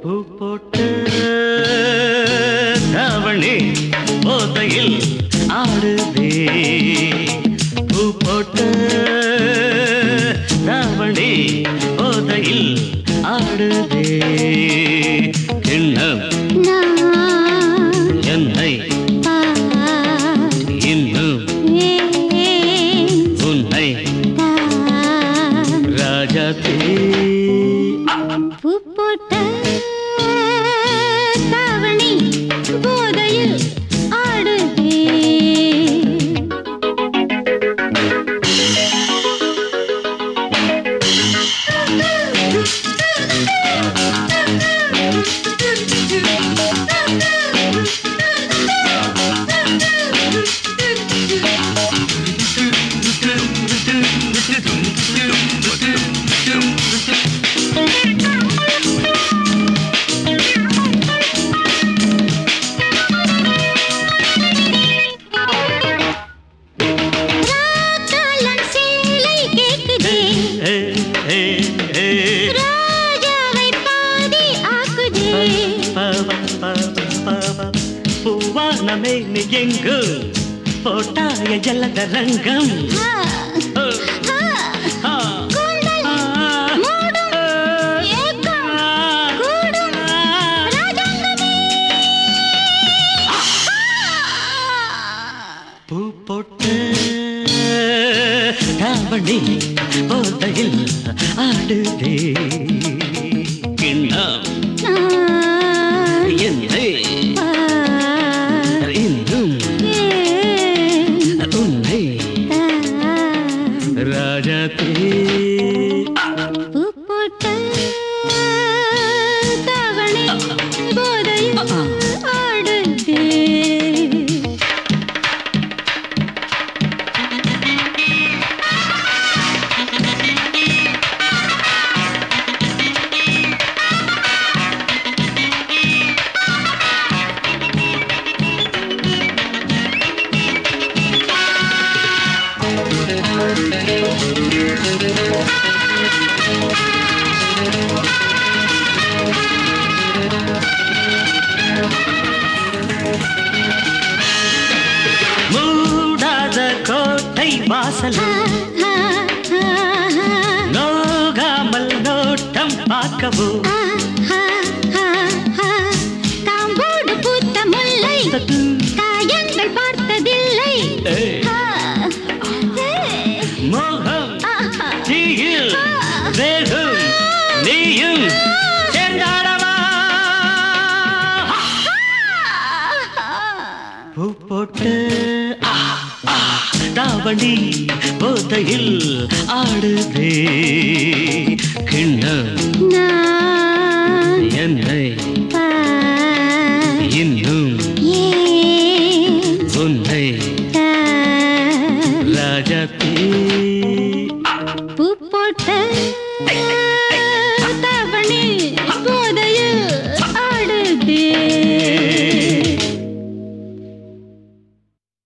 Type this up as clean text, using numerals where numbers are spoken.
பூ போட்டு தாவணி போதையில் ஆடுதே பூ போட்டு தாவணி போதையில் ஆடுதே கிண்ணம் என்னை இன்னும் உன்னை ராஜாத்தே பூ போட்ட தாவணி போதையில் ஆடுதே பூவானமே எங்கு போட்டாய ஜலதரங்கம் பூ போட்டு தாவணி போதையில் ஆடுதே கிண்ணம் என்னை இன்னும் உன்னை ராஜாத்தே பூ போட்ட தாவணி போதையில் ஆடுதே மூடாத கோட்டை வாசலும் நோகாமல் நோட்டம் பார்க்கவோ காம்போடு பூத்த முல்லை காயங்கள் பார்த்ததில்லை மோகம் தீயில் வேகும் நீயும் சேர்ந்தாடவா பூ போட்டு தாவணி போதையில் ஆடுதே கிண்ணம் என்னை இன்னும் உன்னை ராஜாத்தே பூ போட்ட